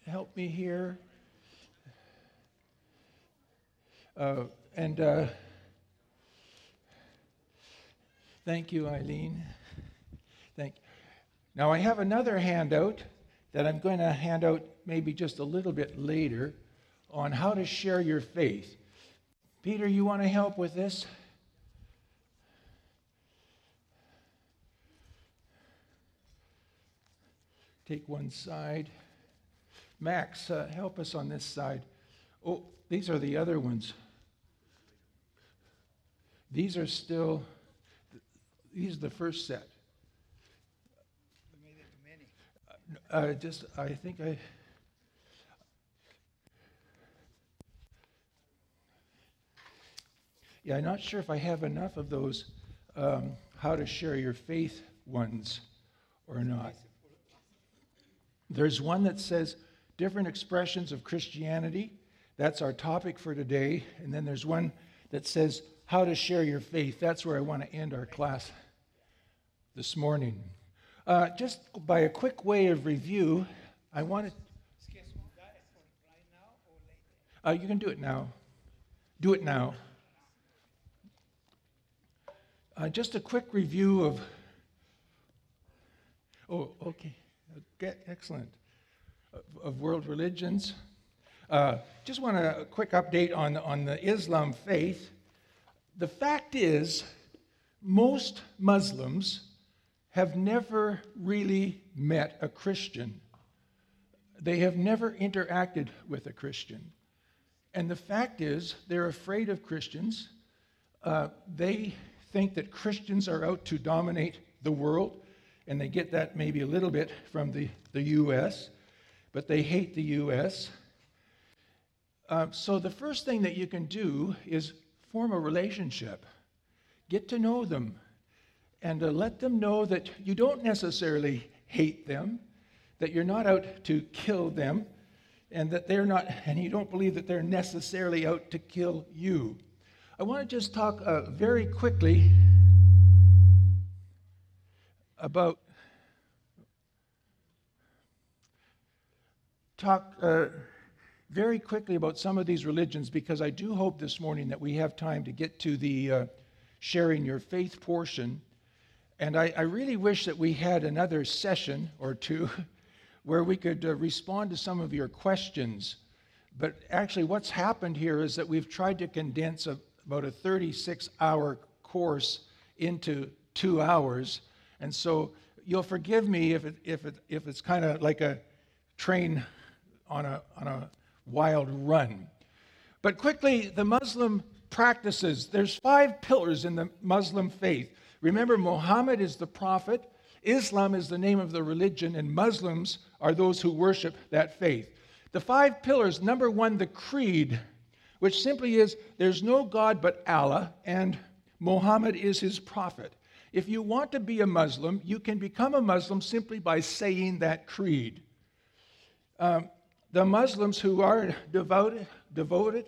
help me here. And thank you, Eileen. Thank you. Now, I have another handout that I'm going to hand out maybe just a little bit later on how to share your faith. Peter, you want to help with this? Take one side. Max, help us on this side. Oh, these are the other ones. These are still, these are the first set. We made it too many. I think I... Yeah, I'm not sure if I have enough of those how to share your faith ones or not. There's one that says different expressions of Christianity. That's our topic for today. And then there's one that says how to share your faith. That's where I want to end our class this morning. Just by a quick way of review, I want to... Right now or later? You can do it now. Do it now. Just a quick review of... Oh, okay. Excellent. Of world religions. Just want a quick update on the Islam faith. The fact is, most Muslims have never really met a Christian. They have never interacted with a Christian. And the fact is, they're afraid of Christians. They think that Christians are out to dominate the world, and they get that maybe a little bit from the U.S., but they hate the U.S. So the first thing that you can do is form a relationship. Get to know them, and let them know that you don't necessarily hate them, that you're not out to kill them, and that they're not, and you don't believe that they're necessarily out to kill you. I want to just talk very quickly about some of these religions, because I do hope this morning that we have time to get to the sharing your faith portion. And I really wish that we had another session or two where we could respond to some of your questions. But actually what's happened here is that we've tried to condense about a 36-hour course into 2 hours. And so you'll forgive me if it's kind of like a train on a wild run. But quickly, the Muslim practices. There's 5 pillars in the Muslim faith. Remember, Muhammad is the prophet, Islam is the name of the religion, and Muslims are those who worship that faith. The 5 pillars, number 1, the creed, which simply is there's no God but Allah, and Muhammad is his prophet. If you want to be a Muslim, you can become a Muslim simply by saying that creed. The Muslims who are devoted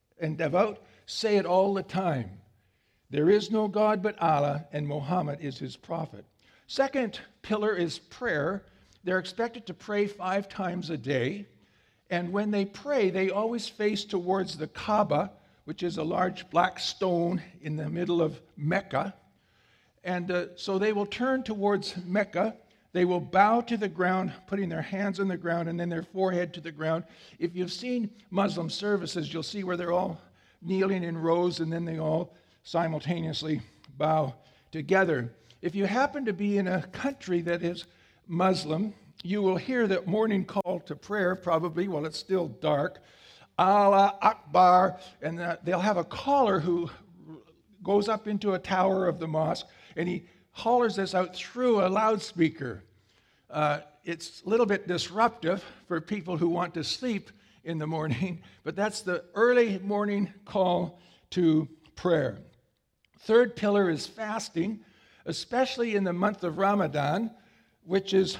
say it all the time. There is no God but Allah, and Muhammad is his prophet. Second pillar is prayer. They're expected to pray 5 times a day. And when they pray, they always face towards the Kaaba, which is a large black stone in the middle of Mecca. And so they will turn towards Mecca. They will bow to the ground, putting their hands on the ground and then their forehead to the ground. If you've seen Muslim services, you'll see where they're all kneeling in rows and then they all simultaneously bow together. If you happen to be in a country that is Muslim, you will hear that morning call to prayer, probably while it's still dark, Allah Akbar, and they'll have a caller who goes up into a tower of the mosque, and he hollers this out through a loudspeaker. It's a little bit disruptive for people who want to sleep in the morning, but that's the early morning call to prayer. Third pillar is fasting, especially in the month of Ramadan, which is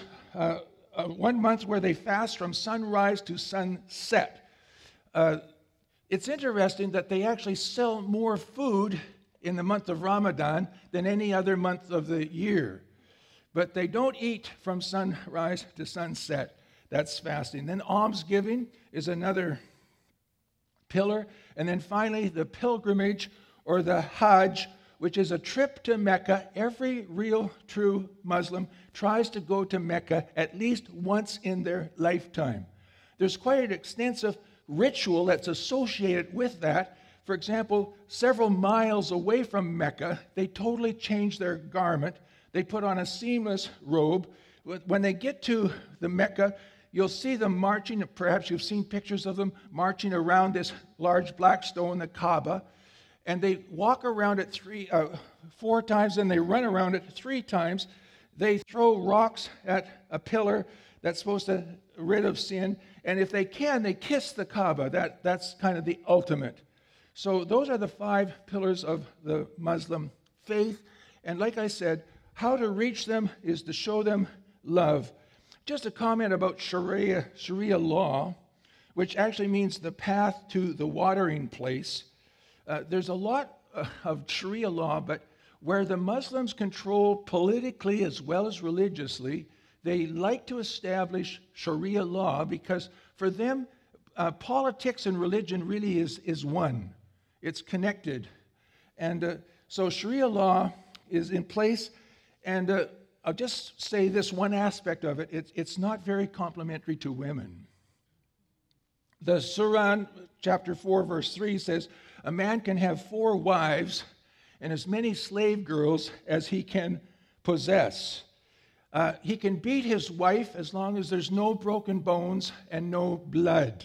1 month where they fast from sunrise to sunset. It's interesting that they actually sell more food in the month of Ramadan than any other month of the year. But they don't eat from sunrise to sunset. That's fasting. Then almsgiving is another pillar. And then finally, the pilgrimage or the Hajj, which is a trip to Mecca. Every real, true Muslim tries to go to Mecca at least once in their lifetime. There's quite an extensive ritual that's associated with that. For example, several miles away from Mecca, they totally change their garment. They put on a seamless robe. When they get to the Mecca, you'll see them marching. Perhaps you've seen pictures of them marching around this large black stone, the Kaaba. And they walk around it 4 times, and they run around it 3 times. They throw rocks at a pillar that's supposed to rid of sin. And if they can, they kiss the Kaaba. That's kind of the ultimate. So those are the 5 pillars of the Muslim faith. And like I said, how to reach them is to show them love. Just a comment about Sharia law, which actually means the path to the watering place. There's a lot of Sharia law, but where the Muslims control politically as well as religiously, they like to establish Sharia law because for them, politics and religion really is one. It's connected. And so Sharia law is in place, and I'll just say this one aspect of it. It's not very complimentary to women. The Surah, chapter 4, verse 3 says, a man can have 4 wives and as many slave girls as he can possess. He can beat his wife as long as there's no broken bones and no blood.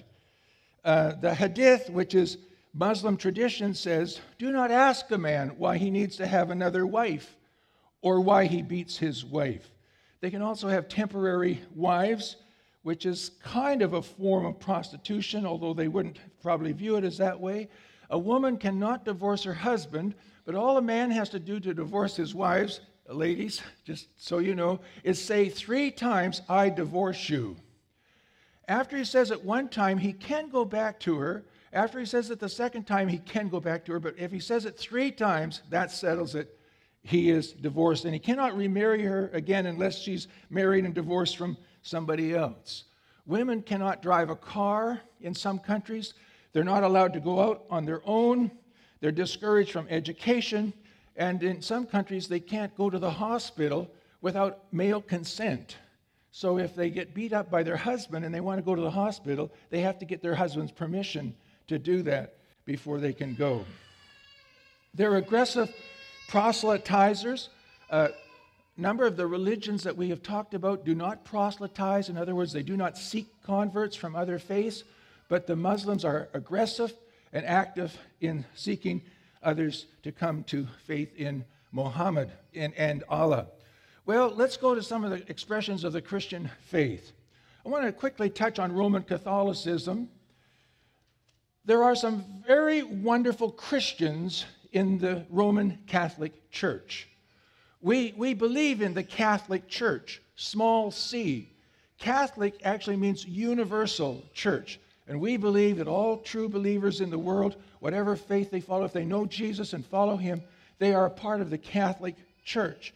The Hadith, which is Muslim tradition, says, do not ask a man why he needs to have another wife or why he beats his wife. They can also have temporary wives, which is kind of a form of prostitution, although they wouldn't probably view it as that way. A woman cannot divorce her husband, but all a man has to do to divorce his wives, ladies, just so you know, is say 3 times, I divorce you. After he says it 1 time, he can go back to her. After he says it the 2nd time, he can go back to her. But if he says it 3 times, that settles it. He is divorced. And he cannot remarry her again unless she's married and divorced from somebody else. Women cannot drive a car in some countries. They're not allowed to go out on their own. They're discouraged from education. And in some countries, they can't go to the hospital without male consent. So if they get beat up by their husband and they want to go to the hospital, they have to get their husband's permission to do that before they can go. They're aggressive proselytizers. A number of the religions that we have talked about do not proselytize. In other words, they do not seek converts from other faiths. But the Muslims are aggressive and active in seeking others to come to faith in Muhammad and Allah. Well, let's go to some of the expressions of the Christian faith. I want to quickly touch on Roman Catholicism. There are some very wonderful Christians in the Roman Catholic Church. We believe in the Catholic Church, small c. Catholic actually means universal church. And we believe that all true believers in the world, whatever faith they follow, if they know Jesus and follow him, they are a part of the Catholic Church.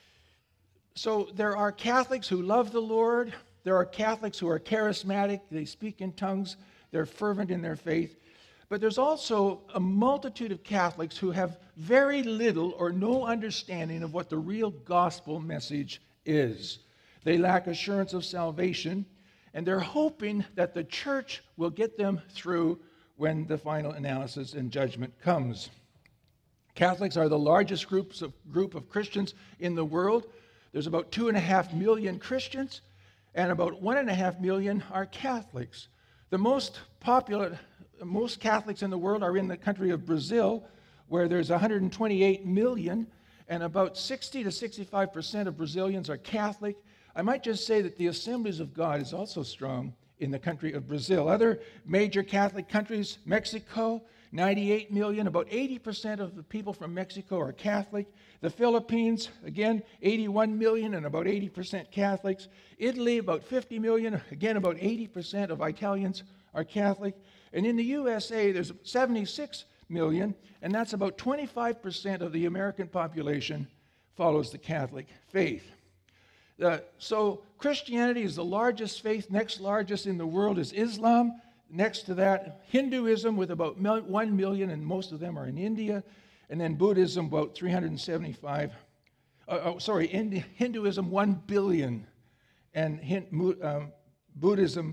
So there are Catholics who love the Lord. There are Catholics who are charismatic. They speak in tongues. They're fervent in their faith. But there's also a multitude of Catholics who have very little or no understanding of what the real gospel message is. They lack assurance of salvation. And they're hoping that the church will get them through when the final analysis and judgment comes. Catholics are the largest group of Christians in the world. There's about 2.5 million Christians, and about 1.5 million are Catholics. The most Catholics in the world are in the country of Brazil, where there's 128 million, and about 60 to 65% of Brazilians are Catholic. I might just say that the Assemblies of God is also strong in the country of Brazil. Other major Catholic countries, Mexico, 98 million, about 80% of the people from Mexico are Catholic. The Philippines, again, 81 million and about 80% Catholics. Italy, about 50 million, again, about 80% of Italians are Catholic. And in the USA, there's 76 million, and that's about 25% of the American population follows the Catholic faith. So Christianity is the largest faith. Next largest in the world is Islam. Next to that, Hinduism with about 1 million, and most of them are in India. And then Buddhism, about 375. Hinduism, 1 billion. And Buddhism,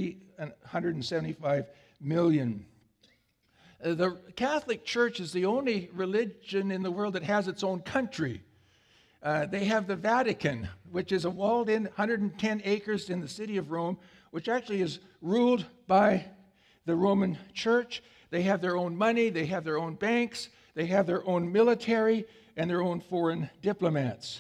375 million. The Catholic Church is the only religion in the world that has its own country. They have the Vatican, which is a walled-in 110 acres in the city of Rome, which actually is ruled by the Roman Church. They have their own money, they have their own banks, they have their own military, and their own foreign diplomats.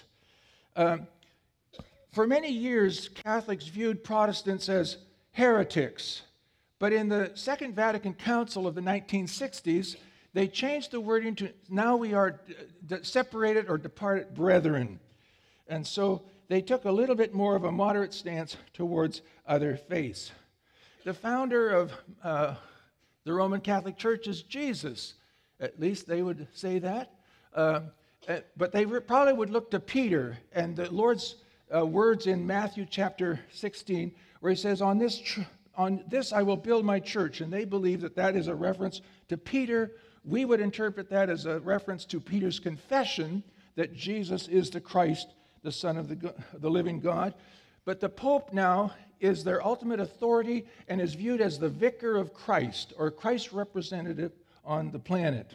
For many years, Catholics viewed Protestants as heretics. But in the Second Vatican Council of the 1960s, they changed the wording to now we are separated or departed brethren. And so they took a little bit more of a moderate stance towards other faiths. The founder of the Roman Catholic Church is Jesus. At least they would say that. But they probably would look to Peter and the Lord's words in Matthew chapter 16, where he says, on this I will build my church. And they believe that that is a reference to Peter. We would interpret that as a reference to Peter's confession that Jesus is the Christ, the Son of the living God. But the Pope now is their ultimate authority and is viewed as the vicar of Christ, or Christ's representative on the planet.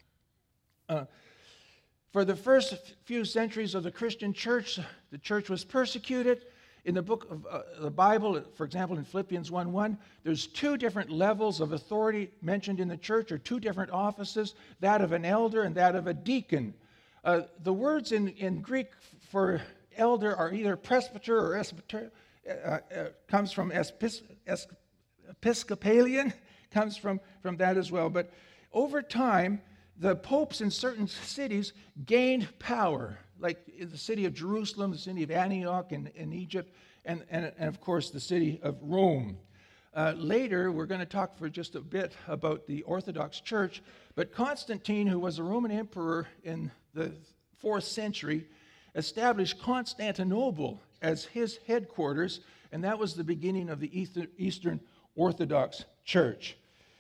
For the first few centuries of the Christian church, the church was persecuted. In the book of the Bible, for example, in Philippians 1:1, there's two different levels of authority mentioned in the church, or two different offices, that of an elder and that of a deacon. The words in Greek for elder are either presbyter or esbyter, comes from Episcopalian, comes from that as well. But over time, the popes in certain cities gained power, like in the city of Jerusalem, the city of Antioch in Egypt, and of course the city of Rome. Later, we're going to talk for just a bit about the Orthodox Church, but Constantine, who was a Roman emperor in the 4th century, established Constantinople as his headquarters, and that was the beginning of the Eastern Orthodox Church.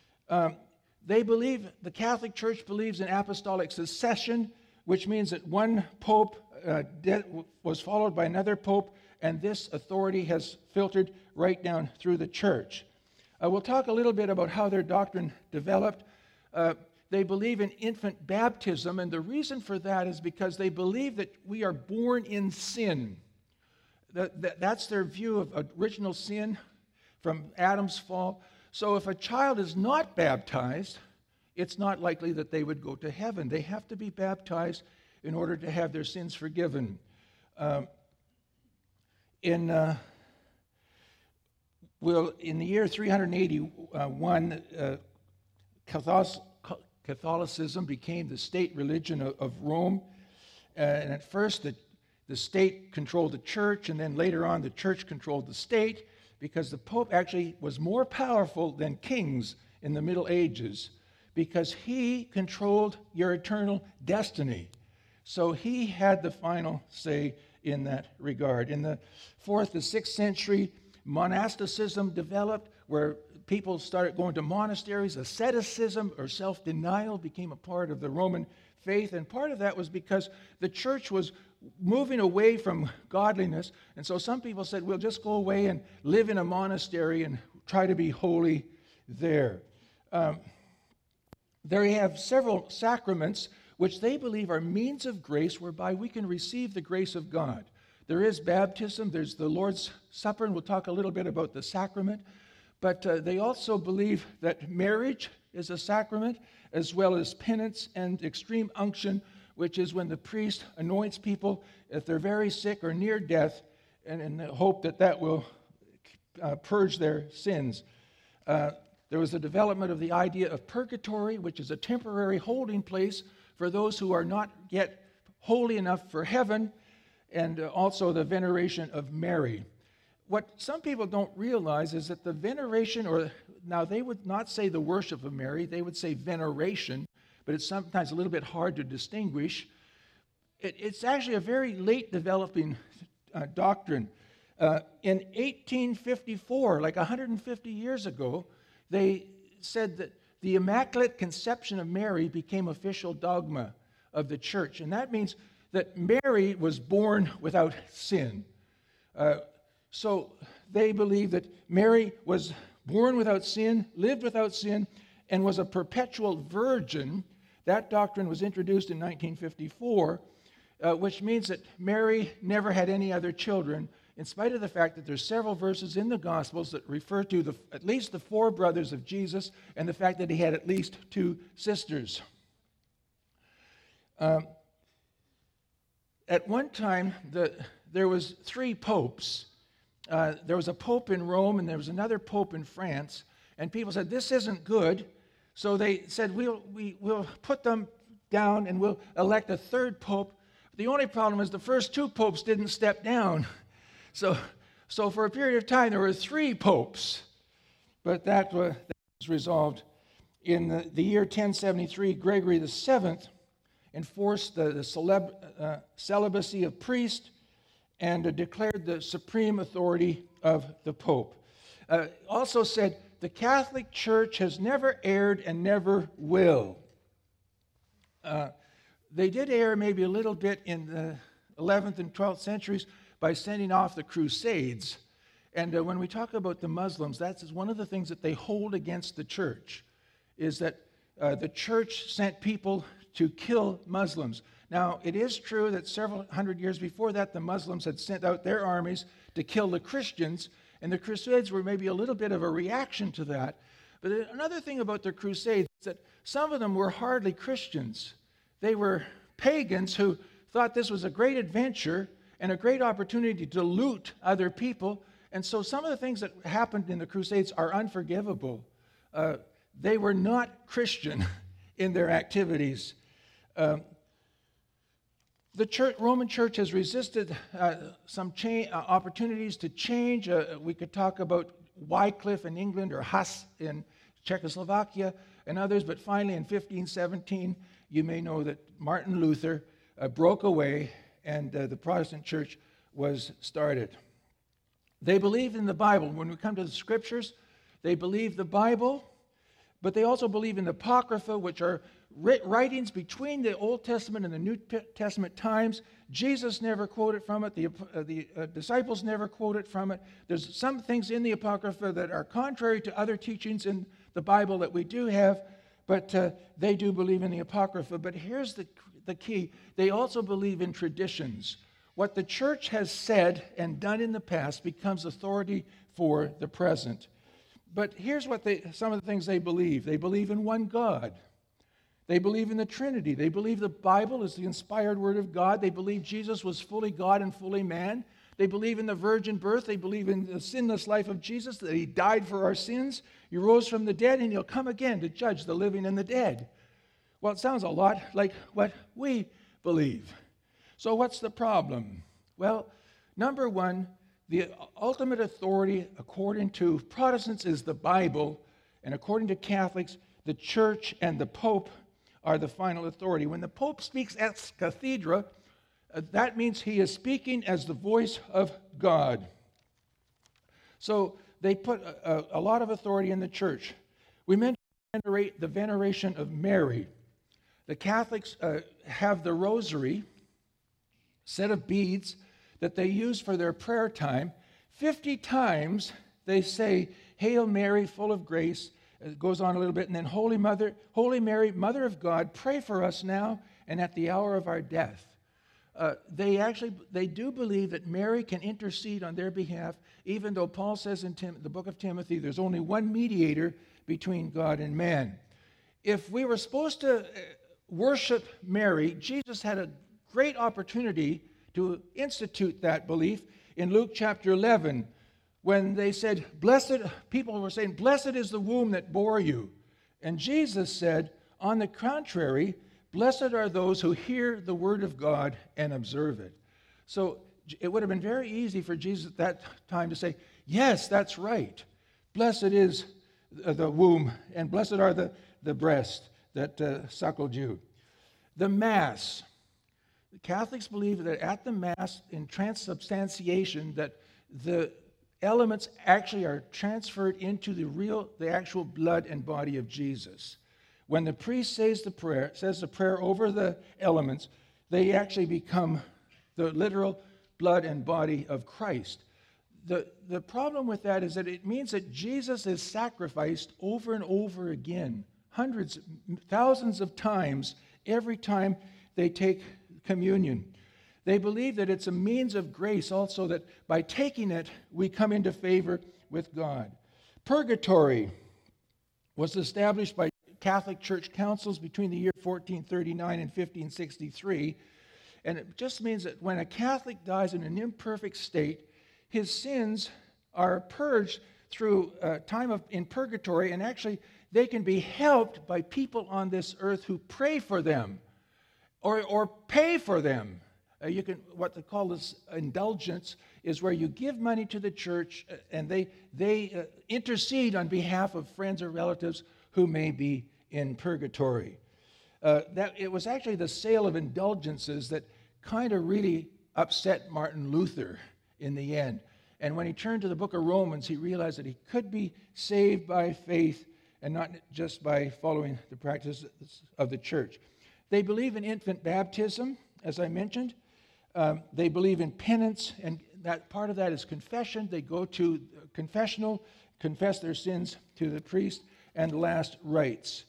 The Catholic Church believes in apostolic succession, which means that one pope was followed by another pope, and this authority has filtered right down through the church. We'll talk a little bit about how their doctrine developed. They believe in infant baptism, and the reason for that is because they believe that we are born in sin. That's their view of original sin from Adam's fall. So if a child is not baptized, it's not likely that they would go to heaven. They have to be baptized in order to have their sins forgiven. In the year 381, Catholicism became the state religion of Rome. And at first, the state controlled the church, and then later on, the church controlled the state, because the Pope actually was more powerful than kings in the Middle Ages, because he controlled your eternal destiny. So he had the final say in that regard. In the 4th to 6th century, monasticism developed, where people started going to monasteries. Asceticism or self-denial became a part of the Roman faith, and part of that was because the church was moving away from godliness, and so some people said, we'll just go away and live in a monastery and try to be holy there. They have several sacraments which they believe are means of grace whereby we can receive the grace of God. There is baptism, there's the Lord's Supper, and we'll talk a little bit about the sacrament, but they also believe that marriage is a sacrament, as well as penance and extreme unction, which is when the priest anoints people if they're very sick or near death, and in the hope that that will purge their sins. There was a development of the idea of purgatory, which is a temporary holding place for those who are not yet holy enough for heaven, and also the veneration of Mary. What some people don't realize is that the veneration, now they would not say the worship of Mary, they would say veneration, but it's sometimes a little bit hard to distinguish. It's actually a very late developing doctrine. In 1854, like 150 years ago, they said that the Immaculate Conception of Mary became official dogma of the church. And that means that Mary was born without sin. So they believe that Mary was born without sin, lived without sin, and was a perpetual virgin. That doctrine was introduced in 1954, which means that Mary never had any other children, in spite of the fact that there's several verses in the Gospels that refer to at least the 4 brothers of Jesus and the fact that he had at least 2 sisters. At one time, there was 3 popes. There was a pope in Rome, and there was another pope in France. And people said, this isn't good. So they said, we'll put them down, and we'll elect a 3rd pope. The only problem is the first 2 popes didn't step down. So for a period of time, there were 3 popes. But that was resolved. In the year 1073, Gregory VII enforced the celibacy of priests and declared the supreme authority of the Pope. Also said, the Catholic Church has never erred and never will. They did err maybe a little bit in the 11th and 12th centuries by sending off the Crusades. And when we talk about the Muslims, that's one of the things that they hold against the church, is that the church sent people to kill Muslims. Now, it is true that several hundred years before that, the Muslims had sent out their armies to kill the Christians, and the Crusades were maybe a little bit of a reaction to that. But another thing about the Crusades is that some of them were hardly Christians. They were pagans who thought this was a great adventure and a great opportunity to loot other people. And so some of the things that happened in the Crusades are unforgivable. They were not Christian in their activities. The Roman Church has resisted some opportunities to change. We could talk about Wycliffe in England or Huss in Czechoslovakia and others, but finally in 1517, you may know that Martin Luther broke away and the Protestant church was started. They believe in the Bible. When we come to the scriptures, they believe the Bible, but they also believe in the Apocrypha, which are writings between the Old Testament and the New Testament times. Jesus never quoted from it. The disciples never quoted from it. There's some things in the Apocrypha that are contrary to other teachings in the Bible that we do have, but they do believe in the Apocrypha. But here's the key. They also believe in traditions. What the church has said and done in the past becomes authority for the present. But here's what some of the things they believe. They believe in one God. They believe in the Trinity. They believe the Bible is the inspired Word of God. They believe Jesus was fully God and fully man. They believe in the virgin birth. They believe in the sinless life of Jesus, that he died for our sins. He rose from the dead, and he'll come again to judge the living and the dead. Well, it sounds a lot like what we believe. So what's the problem? Well, number one, the ultimate authority according to Protestants is the Bible, and according to Catholics, the Church and the Pope are the final authority. When the Pope speaks ex cathedra, that means he is speaking as the voice of God. So they put a lot of authority in the Church. We mentioned the veneration of Mary. The Catholics have the rosary, set of beads that they use for their prayer time. 50 times they say, "Hail Mary, full of grace." It goes on a little bit, and then Holy Mary, Mother of God, pray for us now and at the hour of our death. They do believe that Mary can intercede on their behalf, even though Paul says in the book of Timothy, there's only one mediator between God and man. If we were supposed to worship Mary, Jesus had a great opportunity to institute that belief in Luke chapter 11, when they said, people were saying, "Blessed is the womb that bore you." And Jesus said, on the contrary, "Blessed are those who hear the word of God and observe it." So it would have been very easy for Jesus at that time to say, "Yes, that's right. Blessed is the womb, and blessed are the breasts that suckled you." The Mass. Catholics believe that at the Mass, in transubstantiation, that the elements actually are transferred into the actual blood and body of Jesus. When the priest says the prayer over the elements, they actually become the literal blood and body of Christ. The problem with that is that it means that Jesus is sacrificed over and over again, hundreds, thousands of times, every time they take communion. They believe that it's a means of grace also, that by taking it, we come into favor with God. Purgatory was established by Catholic Church councils between the year 1439 and 1563, and it just means that when a Catholic dies in an imperfect state, his sins are purged through time in purgatory, and actually they can be helped by people on this earth who pray for them or pay for them. What they call this indulgence is where you give money to the church and they intercede on behalf of friends or relatives who may be in purgatory. That it was actually the sale of indulgences that kind of really upset Martin Luther in the end. And when he turned to the book of Romans, he realized that he could be saved by faith and not just by following the practices of the church. They believe in infant baptism, as I mentioned. They believe in penance, and that part of that is confession. They go to confessional, confess their sins to the priest, and the last rites.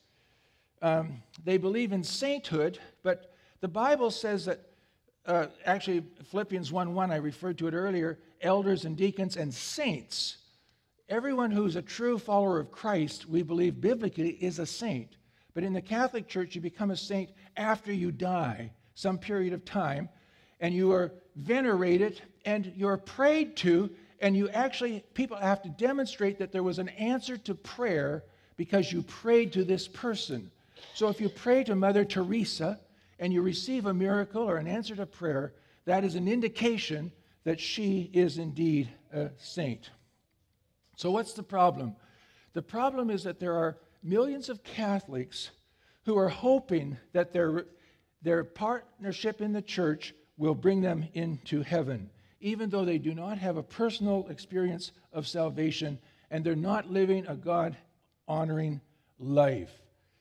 They believe in sainthood, but the Bible says that, actually Philippians 1:1, I referred to it earlier, elders and deacons and saints. Everyone who's a true follower of Christ, we believe biblically, is a saint. But in the Catholic Church, you become a saint after you die, some period of time, and you are venerated and you're prayed to, and people have to demonstrate that there was an answer to prayer because you prayed to this person. So if you pray to Mother Teresa and you receive a miracle or an answer to prayer, that is an indication that she is indeed a saint. So what's the problem? The problem is that there are millions of Catholics who are hoping that their partnership in the church will bring them into heaven, even though they do not have a personal experience of salvation and they're not living a God-honoring life.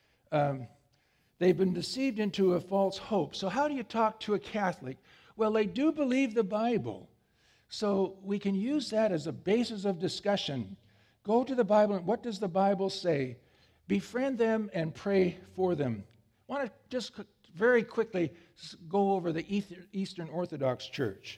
They've been deceived into a false hope. So how do you talk to a Catholic? Well, they do believe the Bible. So we can use that as a basis of discussion. Go to the Bible and what does the Bible say? Befriend them and pray for them. I want to just very quickly go over the Eastern Orthodox Church.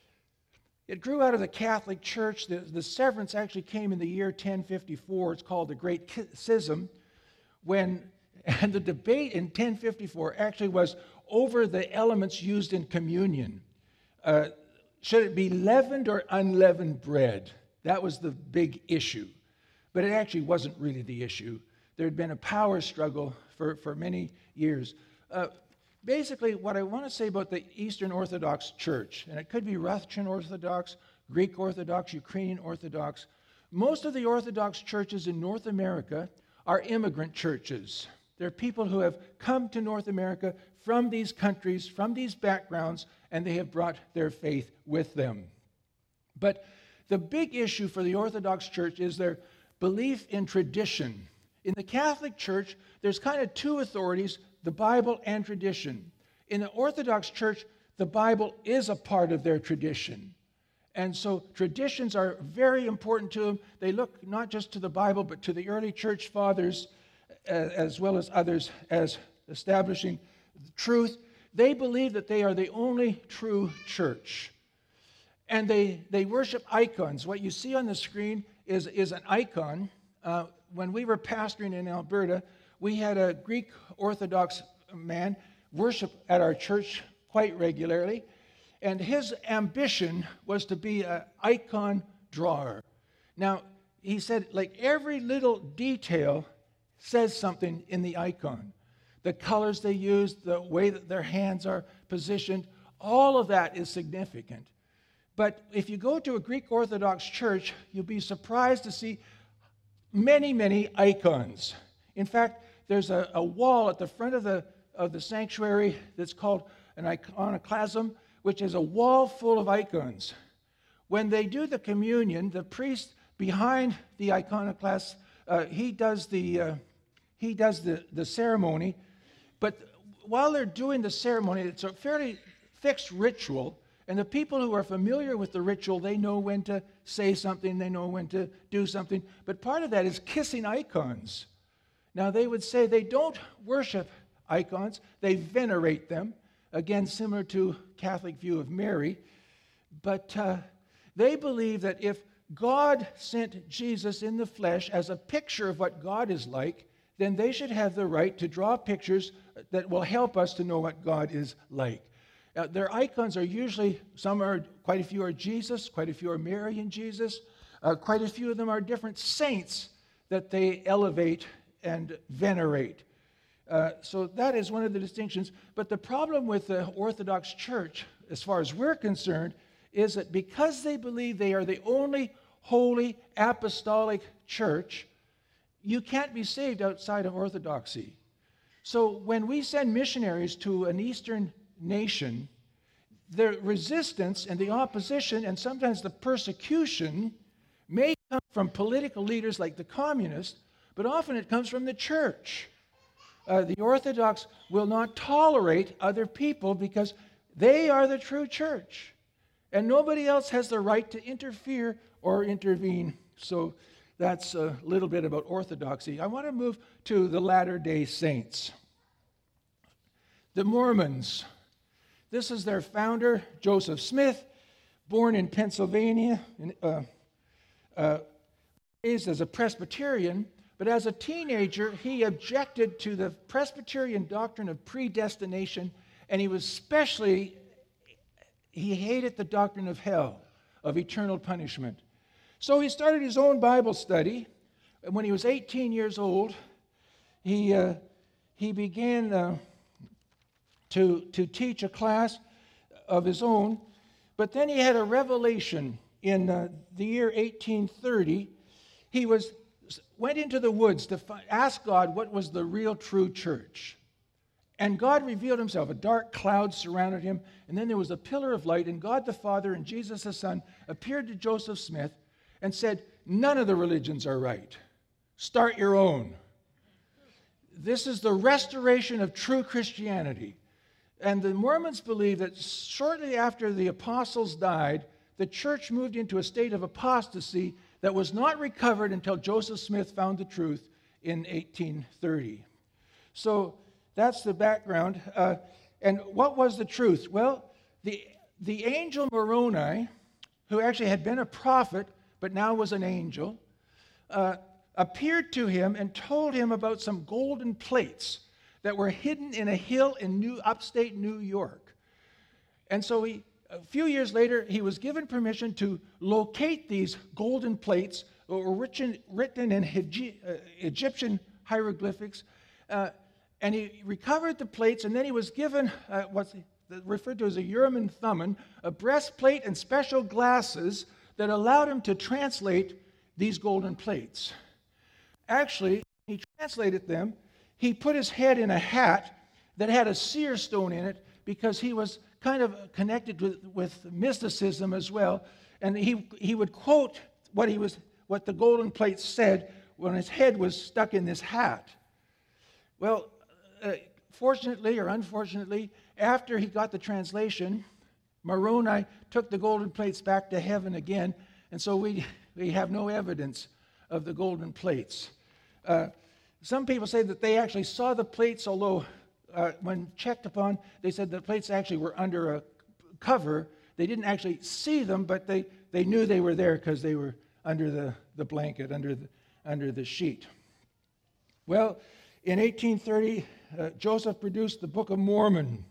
It grew out of the Catholic Church. The severance actually came in the year 1054. It's called the Great Schism. And the debate in 1054 actually was over the elements used in communion. Should it be leavened or unleavened bread? That was the big issue. But it actually wasn't really the issue. There had been a power struggle for many years. Basically, what I want to say about the Eastern Orthodox Church, and it could be Russian Orthodox, Greek Orthodox, Ukrainian Orthodox, most of the Orthodox churches in North America are immigrant churches. They're people who have come to North America from these countries, from these backgrounds, and they have brought their faith with them. But the big issue for the Orthodox Church is their belief in tradition. In the Catholic Church, there's kind of two authorities, the Bible and tradition. In the Orthodox Church, the Bible is a part of their tradition. And so traditions are very important to them. They look not just to the Bible, but to the early church fathers, as well as others, as establishing truth. They believe that they are the only true church. And they worship icons. What you see on the screen is an icon. When we were pastoring in Alberta, we had a Greek Orthodox man worship at our church quite regularly. And his ambition was to be an icon drawer. Now, he said, like, every little detail says something in the icon. The colors they use, the way that their hands are positioned, all of that is significant. But if you go to a Greek Orthodox church, you'll be surprised to see many, many icons. In fact, there's a wall at the front of the sanctuary that's called an iconoclasm, which is a wall full of icons. When they do the communion, the priest behind the iconoclast, he does the ceremony. But while they're doing the ceremony, it's a fairly fixed ritual. And the people who are familiar with the ritual, they know when to say something, they know when to do something. But part of that is kissing icons. Now, they would say they don't worship icons, they venerate them. Again, similar to Catholic view of Mary. But they believe that if God sent Jesus in the flesh as a picture of what God is like, then they should have the right to draw pictures that will help us to know what God is like. Their icons are usually, quite a few are Jesus, quite a few are Mary and Jesus, quite a few of them are different saints that they elevate and venerate. So that is one of the distinctions. But the problem with the Orthodox Church, as far as we're concerned, is that because they believe they are the only holy apostolic church, you can't be saved outside of Orthodoxy. So when we send missionaries to an Eastern nation, the resistance and the opposition and sometimes the persecution may come from political leaders like the communists, but often it comes from the church. The Orthodox will not tolerate other people because they are the true church. And nobody else has the right to interfere or intervene. So that's a little bit about orthodoxy. I want to move to the Latter-day Saints. The Mormons. This is their founder, Joseph Smith, born in Pennsylvania, raised as a Presbyterian, but as a teenager, he objected to the Presbyterian doctrine of predestination, and he hated the doctrine of hell, of eternal punishment. So he started his own Bible study. And when he was 18 years old, he began to teach a class of his own. But then he had a revelation in the year 1830. He went into the woods to ask God what was the real true church. And God revealed himself. A dark cloud surrounded him, and then there was a pillar of light, and God the Father and Jesus the Son appeared to Joseph Smith and said, none of the religions are right. Start your own. This is the restoration of true Christianity. And the Mormons believe that shortly after the apostles died, the church moved into a state of apostasy that was not recovered until Joseph Smith found the truth in 1830. So that's the background. And what was the truth? Well, the angel Moroni, who actually had been a prophet but now was an angel, appeared to him and told him about some golden plates that were hidden in a hill in upstate New York. And so a few years later, he was given permission to locate these golden plates that were written in Egyptian hieroglyphics. And he recovered the plates, and then he was given what's referred to as a Urim and Thummim, a breastplate and special glasses that allowed him to translate these golden plates. Actually, he translated them. He put his head in a hat that had a seer stone in it because he was kind of connected with mysticism as well. And he would quote what the golden plates said when his head was stuck in this hat. Well, fortunately or unfortunately, after he got the translation, Moroni took the golden plates back to heaven again, and so we have no evidence of the golden plates. Some people say that they actually saw the plates, although when checked upon, they said the plates actually were under a cover. They didn't actually see them, but they knew they were there because they were under the blanket, under the sheet. Well, in 1830, Joseph produced the Book of Mormon,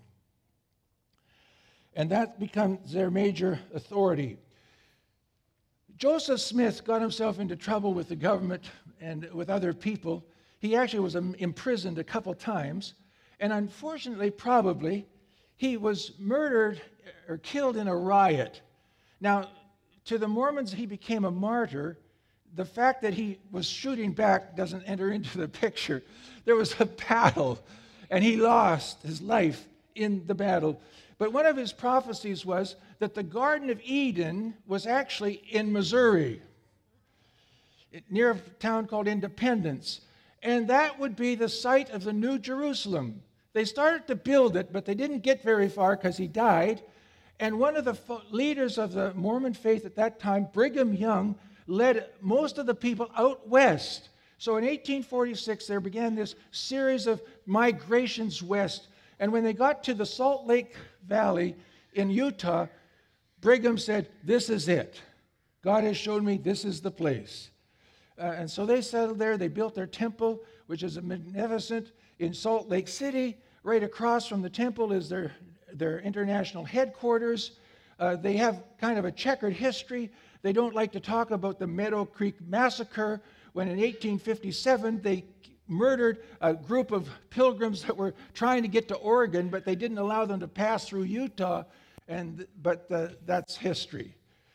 and that becomes their major authority. Joseph Smith got himself into trouble with the government and with other people. He actually was imprisoned a couple times, and unfortunately, probably, he was murdered or killed in a riot. Now, to the Mormons, he became a martyr. The fact that he was shooting back doesn't enter into the picture. There was a battle, and he lost his life in the battle. But one of his prophecies was that the Garden of Eden was actually in Missouri, near a town called Independence. And that would be the site of the New Jerusalem. They started to build it, but they didn't get very far because he died. And one of the leaders of the Mormon faith at that time, Brigham Young, led most of the people out west. So in 1846, there began this series of migrations west. And when they got to the Salt Lake Valley in Utah, Brigham said, "This is it. God has shown me this is the place." And so they settled there. They built their temple, which is magnificent, in Salt Lake City. Right across from the temple is their international headquarters. They have kind of a checkered history. They don't like to talk about the Meadow Creek Massacre, when in 1857 they murdered a group of pilgrims that were trying to get to Oregon, but they didn't allow them to pass through Utah. But that's history.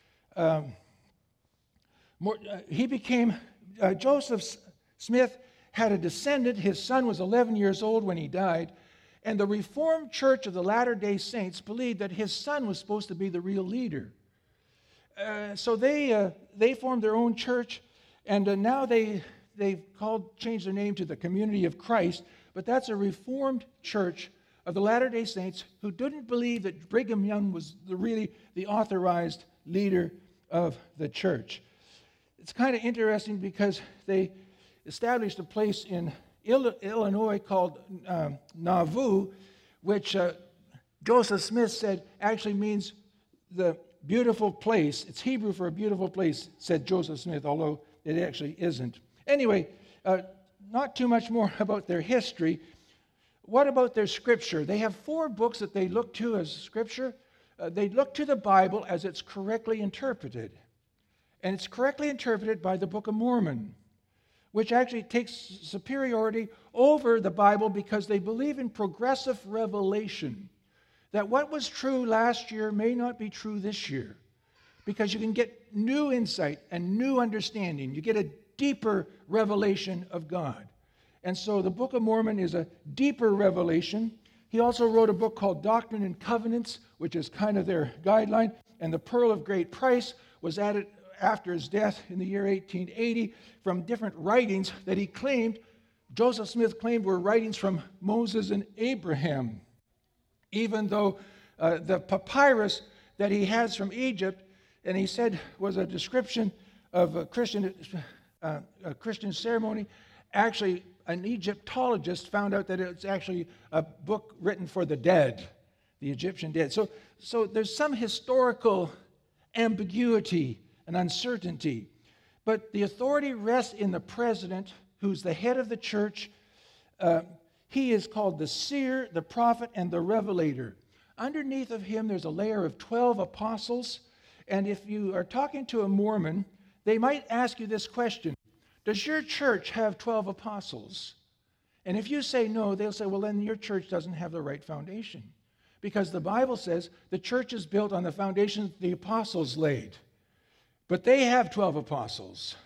Joseph Smith had a descendant. His son was 11 years old when he died. And the Reformed Church of the Latter-day Saints believed that his son was supposed to be the real leader. So they formed their own church, and now they've changed their name to the Community of Christ. But that's a Reformed church of the Latter-day Saints who didn't believe that Brigham Young was really the authorized leader of the church. It's kind of interesting because they established a place in Illinois called Nauvoo, which Joseph Smith said actually means the beautiful place. It's Hebrew for a beautiful place, said Joseph Smith, although it actually isn't. Anyway, not too much more about their history. What about their scripture? They have 4 books that they look to as scripture. They look to the Bible as it's correctly interpreted. And it's correctly interpreted by the Book of Mormon, which actually takes superiority over the Bible because they believe in progressive revelation. That what was true last year may not be true this year, because you can get new insight and new understanding. You get a deeper revelation of God. And so the Book of Mormon is a deeper revelation. He also wrote a book called Doctrine and Covenants, which is kind of their guideline. And the Pearl of Great Price was added after his death in the year 1880 from different writings that he claimed, Joseph Smith claimed, were writings from Moses and Abraham. Even though the papyrus that he has from Egypt, and he said was a description of a Christian ceremony, actually an Egyptologist found out that it's actually a book written for the dead, the Egyptian dead. So there's some historical ambiguity and uncertainty. But the authority rests in the president, who's the head of the church. He is called the seer, the prophet, and the revelator. Underneath of him, there's a layer of 12 apostles. And if you are talking to a Mormon, they might ask you this question: does your church have 12 apostles? And if you say no, they'll say, well, then your church doesn't have the right foundation. Because the Bible says the church is built on the foundations the apostles laid. But they have 12 apostles,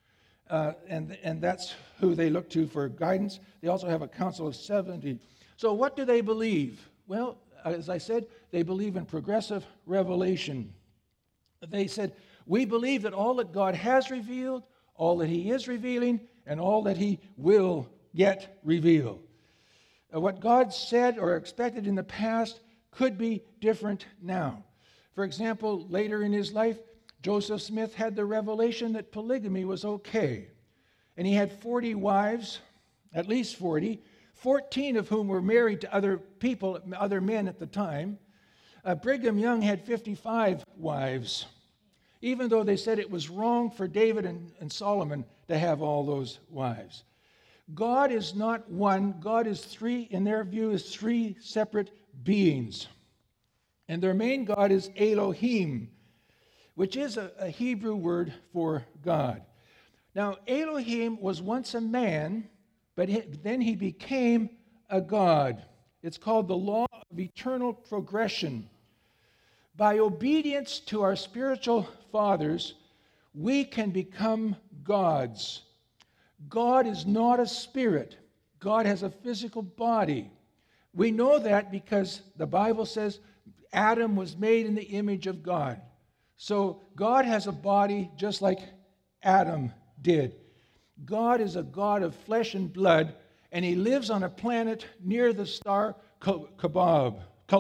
and that's who they look to for guidance. They also have a council of 70. So what do they believe? Well, as I said, they believe in progressive revelation. They said, we believe that all that God has revealed, all that he is revealing, and all that he will yet reveal. What God said or expected in the past could be different now. For example, later in his life, Joseph Smith had the revelation that polygamy was okay. And he had 40 wives, at least 40, 14 of whom were married to other people, other men at the time. Brigham Young had 55 wives, even though they said it was wrong for David and Solomon to have all those wives. God is not one. God is 3, in their view, is 3 separate beings. And their main God is Elohim, which is a Hebrew word for God. Now, Elohim was once a man, but then he became a God. It's called the law of eternal progression. By obedience to our spiritual fathers, we can become gods. God is not a spirit. God has a physical body. We know that because the Bible says Adam was made in the image of God. So God has a body just like Adam did. God is a God of flesh and blood, and he lives on a planet near the star Kolob,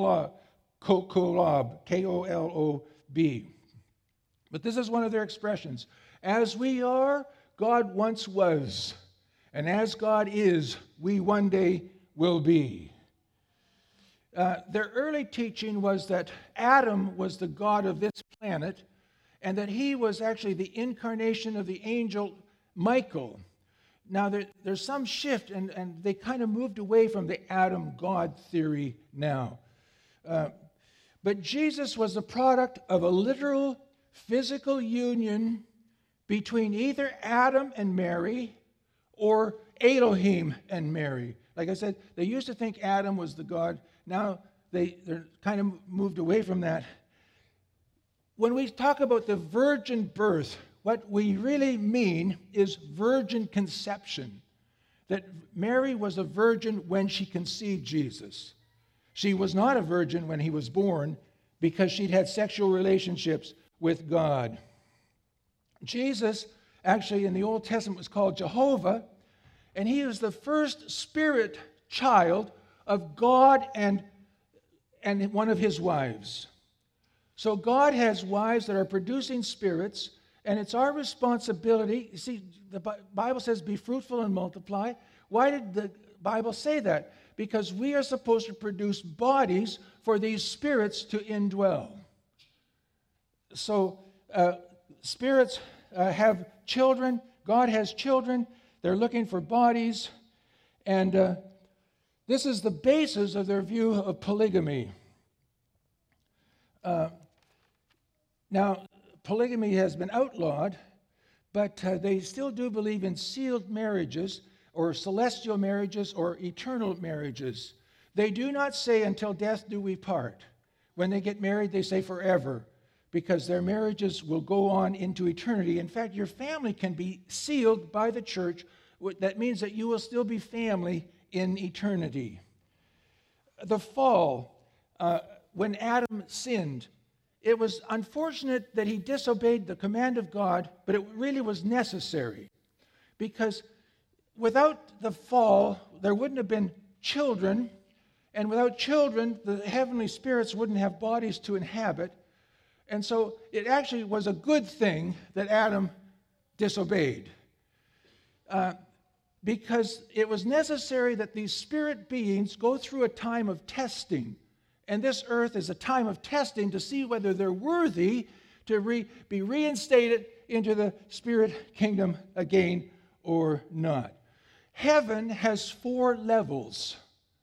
K-O-L-O-B. But this is one of their expressions. As we are, God once was. And as God is, we one day will be. Their early teaching was that Adam was the god of this planet, and that he was actually the incarnation of the angel Michael. Now, there's some shift, and they kind of moved away from the Adam God theory now. But Jesus was the product of a literal physical union between either Adam and Mary or Elohim and Mary. Like I said, they used to think Adam was the God. Now they're kind of moved away from that. When we talk about the virgin birth, what we really mean is virgin conception. That Mary was a virgin when she conceived Jesus. She was not a virgin when he was born because she'd had sexual relationships with God. Jesus, actually in the Old Testament, was called Jehovah, and he was the first spirit child of God and one of his wives. So God has wives that are producing spirits, and it's our responsibility. You see, the Bible says, be fruitful and multiply. Why did the Bible say that? Because we are supposed to produce bodies for these spirits to indwell. So spirits have children. God has children. They're looking for bodies. And this is the basis of their view of polygamy. Now, polygamy has been outlawed, but they still do believe in sealed marriages or celestial marriages or eternal marriages. They do not say until death do we part. When they get married, they say forever, because their marriages will go on into eternity. In fact, your family can be sealed by the church. That means that you will still be family in eternity. The fall, when Adam sinned, it was unfortunate that he disobeyed the command of God, but it really was necessary. Because without the fall, there wouldn't have been children, and without children, the heavenly spirits wouldn't have bodies to inhabit. And so it actually was a good thing that Adam disobeyed. Because it was necessary that these spirit beings go through a time of testing. And this earth is a time of testing to see whether they're worthy to be reinstated into the spirit kingdom again or not. Heaven has 4 levels.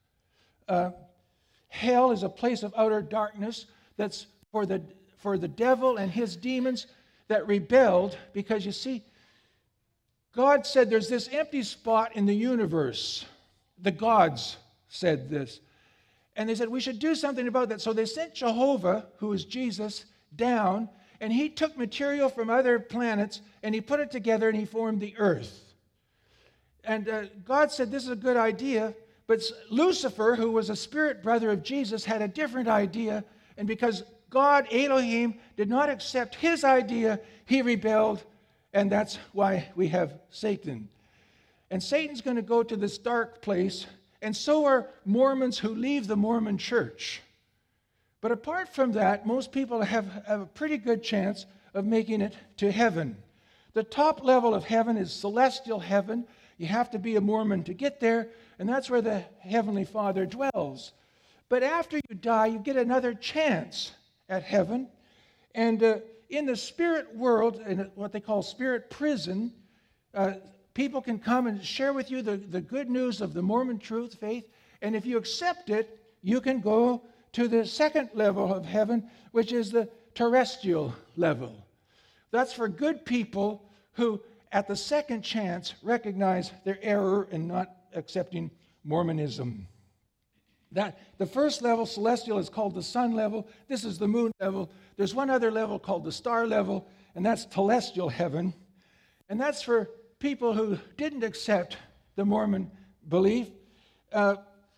Hell is a place of outer darkness that's for the devil and his demons that rebelled, because you see, God said there's this empty spot in the universe. The gods said this. And they said we should do something about that. So they sent Jehovah, who is Jesus, down, and he took material from other planets and he put it together and he formed the earth. And God said this is a good idea, but Lucifer, who was a spirit brother of Jesus, had a different idea. And because God, Elohim, did not accept his idea, he rebelled. And that's why we have Satan. And Satan's going to go to this dark place, and so are Mormons who leave the Mormon church. But apart from that, most people have a pretty good chance of making it to heaven. The top level of heaven is celestial heaven. You have to be a Mormon to get there, and that's where the Heavenly Father dwells. But after you die, you get another chance at heaven. And in the spirit world, in what they call spirit prison, people can come and share with you the good news of the Mormon truth, faith, and if you accept it, you can go to the second level of heaven, which is the terrestrial level. That's for good people who, at the second chance, recognize their error in not accepting Mormonism. The first level, celestial, is called the sun level. This is the moon level. There's one other level called the star level, and that's telestial heaven. And that's for people who didn't accept the Mormon belief.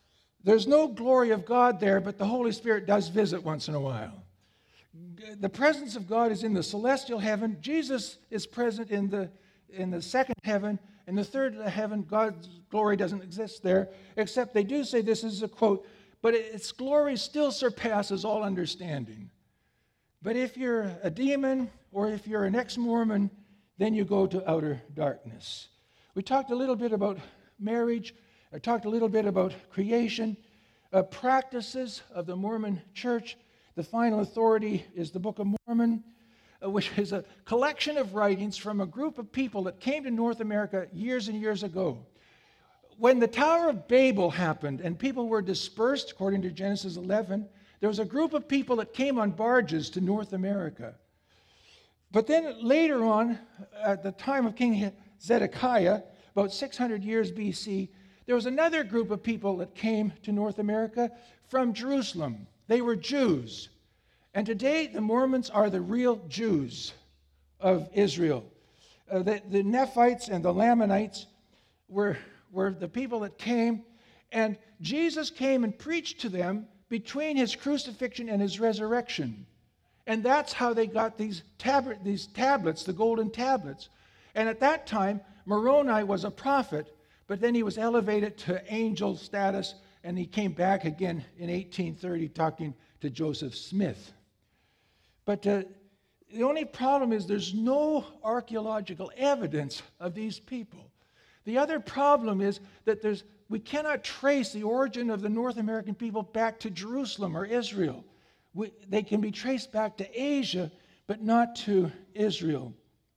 There's no glory of God there, but the Holy Spirit does visit once in a while. The presence of God is in the celestial heaven. Jesus is present in the second heaven. In the third heaven, God's glory doesn't exist there, except they do say, this is a quote, but its glory still surpasses all understanding. But if you're a demon or if you're an ex-Mormon, then you go to outer darkness. We talked a little bit about marriage. I talked a little bit about creation, practices of the Mormon church. The final authority is the Book of Mormon, which is a collection of writings from a group of people that came to North America years and years ago. When the Tower of Babel happened and people were dispersed, according to Genesis 11, there was a group of people that came on barges to North America. But then later on, at the time of King Zedekiah, about 600 years BC, there was another group of people that came to North America from Jerusalem. They were Jews. And today, the Mormons are the real Jews of Israel. The Nephites and the Lamanites were the people that came, and Jesus came and preached to them between his crucifixion and his resurrection. And that's how they got these tablets, the golden tablets. And at that time, Moroni was a prophet, but then he was elevated to angel status, and he came back again in 1830 talking to Joseph Smith. But the only problem is there's no archaeological evidence of these people. The other problem is that we cannot trace the origin of the North American people back to Jerusalem or Israel. They can be traced back to Asia, but not to Israel.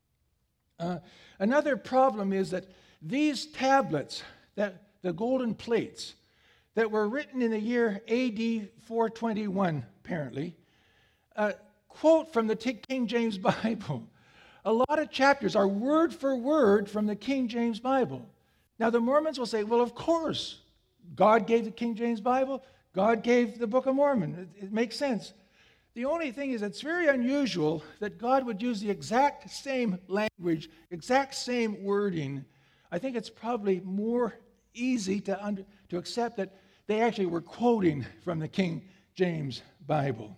Another problem is that these tablets, the golden plates, that were written in the year AD 421, apparently, quote from the King James Bible. A lot of chapters are word for word from the King James Bible. Now, the Mormons will say, well, of course, God gave the King James Bible, God gave the Book of Mormon. It makes sense. The only thing is it's very unusual that God would use the exact same language, exact same wording. I think it's probably more easy to accept that they actually were quoting from the King James Bible.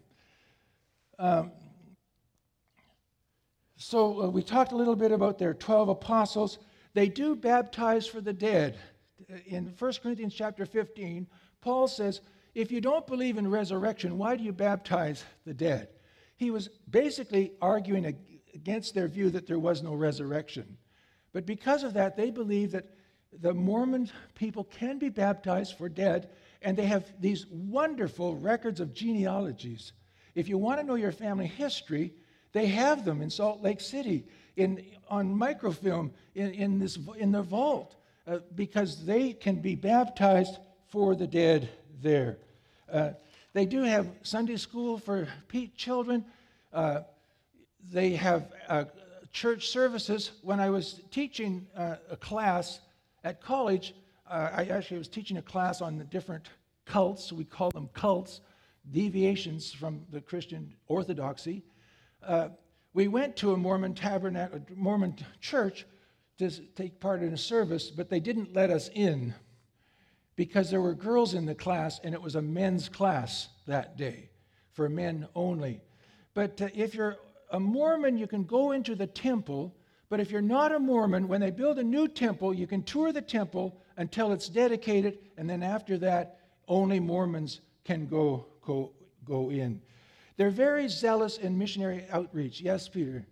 So we talked a little bit about their 12 apostles. They do baptize for the dead. In 1 Corinthians chapter 15, Paul says, if you don't believe in resurrection, why do you baptize the dead? He was basically arguing against their view that there was no resurrection. But because of that, they believe that the Mormon people can be baptized for dead, and they have these wonderful records of genealogies. If you want to know your family history, they have them in Salt Lake City, on microfilm, in the vault, because they can be baptized for the dead there. They do have Sunday school for children. They have church services. When I was teaching a class at college, I actually was teaching a class on the different cults. We call them cults, deviations from the Christian orthodoxy. We went to a Mormon church to take part in a service, but they didn't let us in because there were girls in the class, and it was a men's class that day, for men only. But if you're a Mormon, you can go into the temple, but if you're not a Mormon, when they build a new temple, you can tour the temple until it's dedicated, and then after that, only Mormons can go in. They're very zealous in missionary outreach. Yes, Peter?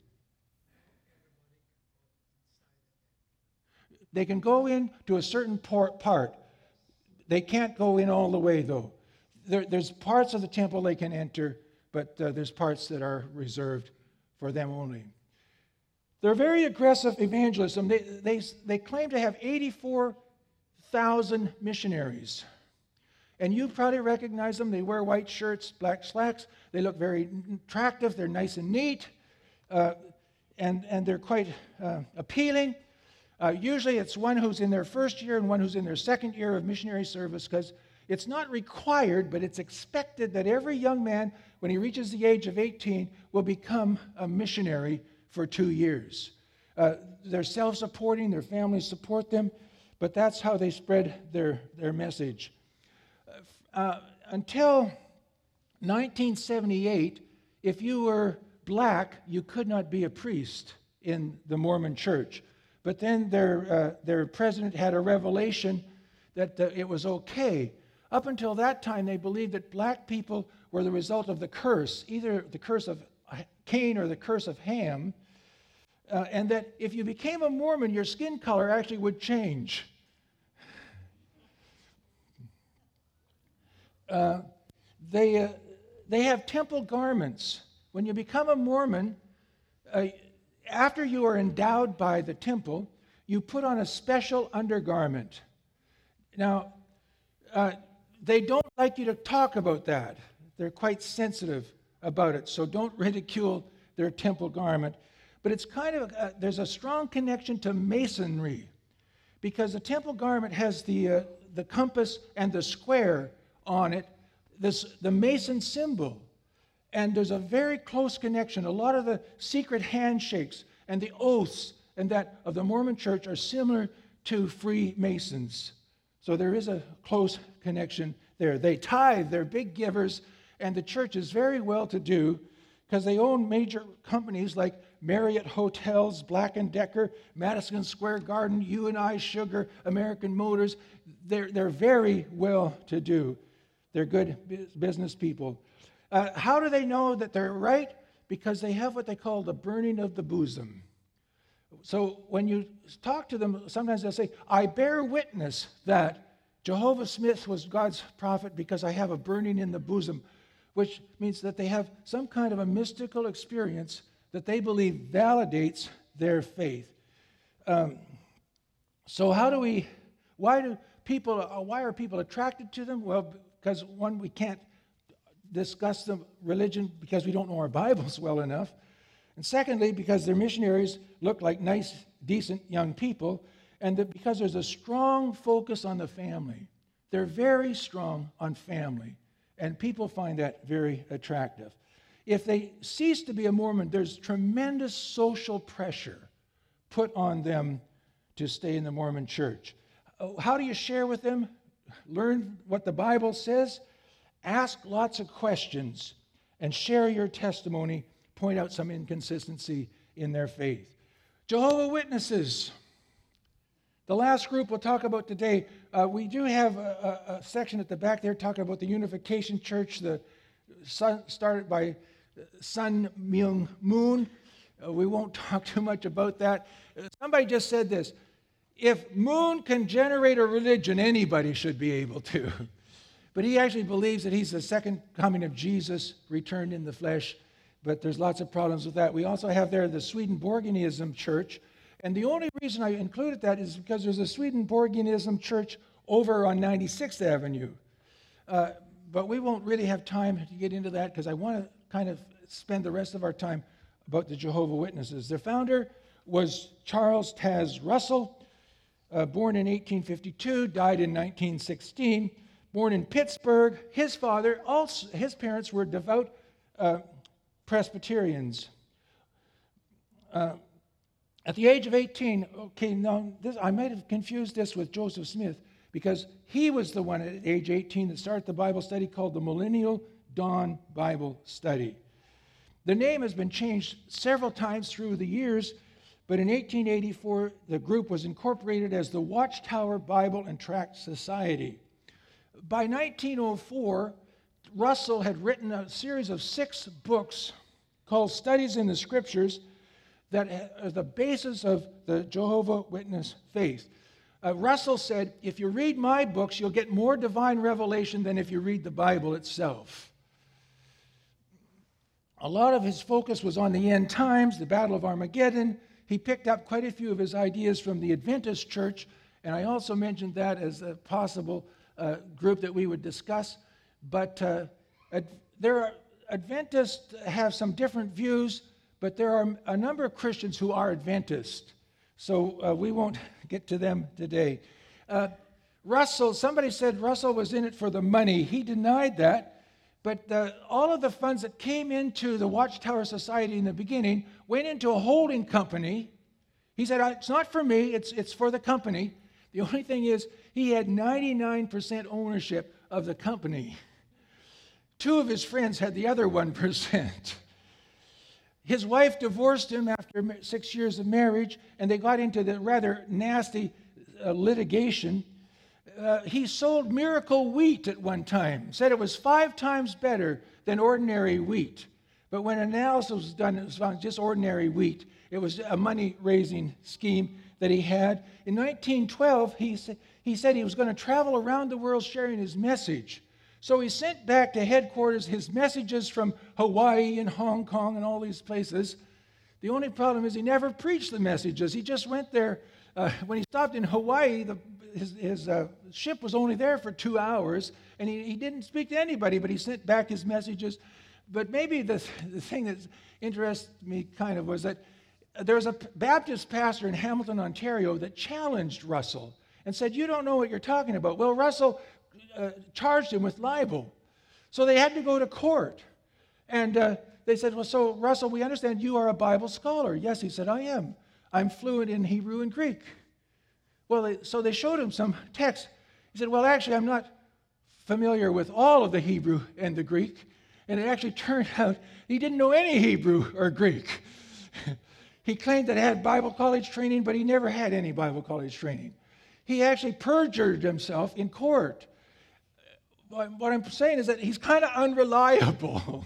They can go in to a certain part. They can't go in all the way, though. There's parts of the temple they can enter, but there's parts that are reserved for them only. They're very aggressive evangelism. They claim to have 84,000 missionaries. And you probably recognize them. They wear white shirts, black slacks. They look very attractive. They're nice and neat. And they're quite appealing. Usually it's one who's in their first year and one who's in their second year of missionary service, because it's not required, but it's expected that every young man, when he reaches the age of 18, will become a missionary for 2 years. They're self-supporting. Their families support them, but that's how they spread their message. Until 1978, if you were black, you could not be a priest in the Mormon church. But then their president had a revelation that it was okay. Up until that time, they believed that black people were the result of the curse, either the curse of Cain or the curse of Ham, and that if you became a Mormon, your skin color actually would change. They have temple garments. When you become a Mormon, after you are endowed by the temple, you put on a special undergarment. Now, they don't like you to talk about that. They're quite sensitive about it, so don't ridicule their temple garment. But it's kind of, there's a strong connection to masonry, because the temple garment has the compass and the square on it, the Mason symbol. And there's a very close connection. A lot of the secret handshakes and the oaths and that of the Mormon church are similar to Freemasons. So there is a close connection there. They tithe, they're big givers, and the church is very well to do because they own major companies like Marriott Hotels, Black & Decker, Madison Square Garden, U&I Sugar, American Motors. They're very well to do. They're good business people. How do they know that they're right? Because they have what they call the burning of the bosom. So when you talk to them, sometimes they'll say, I bear witness that Jehovah Smith was God's prophet because I have a burning in the bosom, which means that they have some kind of a mystical experience that they believe validates their faith. So why are people attracted to them? Well, because one, we can't discuss the religion because we don't know our Bibles well enough. And secondly, because their missionaries look like nice, decent young people, and because there's a strong focus on the family. They're very strong on family, and people find that very attractive. If they cease to be a Mormon, there's tremendous social pressure put on them to stay in the Mormon church. How do you share with them? Learn what the Bible says, ask lots of questions, and share your testimony, point out some inconsistency in their faith. Jehovah's Witnesses. The last group we'll talk about today, we do have a section at the back there talking about the Unification Church, started by Sun Myung Moon. We won't talk too much about that. Somebody just said this, if Moon can generate a religion, anybody should be able to. But he actually believes that he's the second coming of Jesus, returned in the flesh. But there's lots of problems with that. We also have there the Swedenborgianism Church. And the only reason I included that is because there's a Swedenborgianism Church over on 96th Avenue. But we won't really have time to get into that because I want to kind of spend the rest of our time about the Jehovah's Witnesses. Their founder was Charles Taze Russell, born in 1852, died in 1916. Born in Pittsburgh, his parents were devout Presbyterians. At the age of 18, I might have confused this with Joseph Smith because he was the one at age 18 that started the Bible study called the Millennial Dawn Bible Study. The name has been changed several times through the years, but in 1884, the group was incorporated as the Watchtower Bible and Tract Society. By 1904, Russell had written a series of 6 books called Studies in the Scriptures that are the basis of the Jehovah's Witness faith. Russell said, if you read my books, you'll get more divine revelation than if you read the Bible itself. A lot of his focus was on the end times, the Battle of Armageddon. He picked up quite a few of his ideas from the Adventist Church, and I also mentioned that as a possible group that we would discuss. But Adventists have some different views, but there are a number of Christians who are Adventist. So we won't get to them today. Somebody said Russell was in it for the money. He denied that. But all of the funds that came into the Watchtower Society in the beginning went into a holding company. He said, it's not for me, it's for the company. The only thing is, he had 99% ownership of the company. Two of his friends had the other 1%. His wife divorced him after 6 years of marriage, and they got into the rather nasty litigation. He sold miracle wheat at one time, said it was 5 times better than ordinary wheat. But when analysis was done, it was found just ordinary wheat. It was a money-raising scheme that he had. In 1912, he said he was going to travel around the world sharing his message. So he sent back to headquarters his messages from Hawaii and Hong Kong and all these places. The only problem is he never preached the messages. He just went there. When he stopped in Hawaii, his ship was only there for 2 hours, and he didn't speak to anybody, but he sent back his messages. But maybe the thing that interested me kind of was that there was a Baptist pastor in Hamilton, Ontario, that challenged Russell and said, "You don't know what you're talking about." Well, Russell charged him with libel. So they had to go to court. And they said, "Well, so Russell, we understand you are a Bible scholar." "Yes," he said, "I am. I'm fluent in Hebrew and Greek." Well, so they showed him some text. He said, "Well, actually, I'm not familiar with all of the Hebrew and the Greek." And it actually turned out he didn't know any Hebrew or Greek. He claimed that he had Bible college training, but he never had any Bible college training. He actually perjured himself in court. What I'm saying is that he's kind of unreliable.